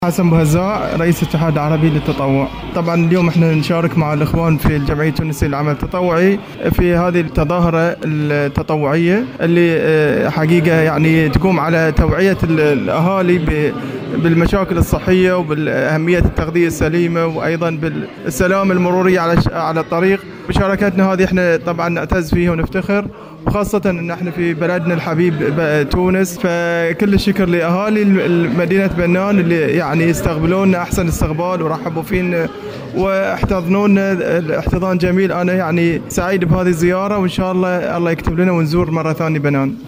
حسن بهزاع رئيس الاتحاد العربي للتطوع. طبعا اليوم احنا نشارك مع الاخوان في الجمعيه التونسيه للعمل التطوعي في هذه التظاهره التطوعيه اللي حقيقه يعني تقوم على توعيه الاهالي بالمشاكل الصحيه وبالاهميه التغذيه السليمه وايضا بالسلامه المروريه على الطريق. مشاركتنا هذه احنا طبعا نعتز فيها ونفتخر، وخاصة ان احنا في بلدنا الحبيب تونس. فكل الشكر لاهالي مدينة بنان اللي يعني يستقبلونا احسن استقبال ورحبوا فينا واحتضنونا احتضان جميل. انا يعني سعيد بهذه الزيارة، وان شاء الله يكتب لنا ونزور مرة ثانية بنان.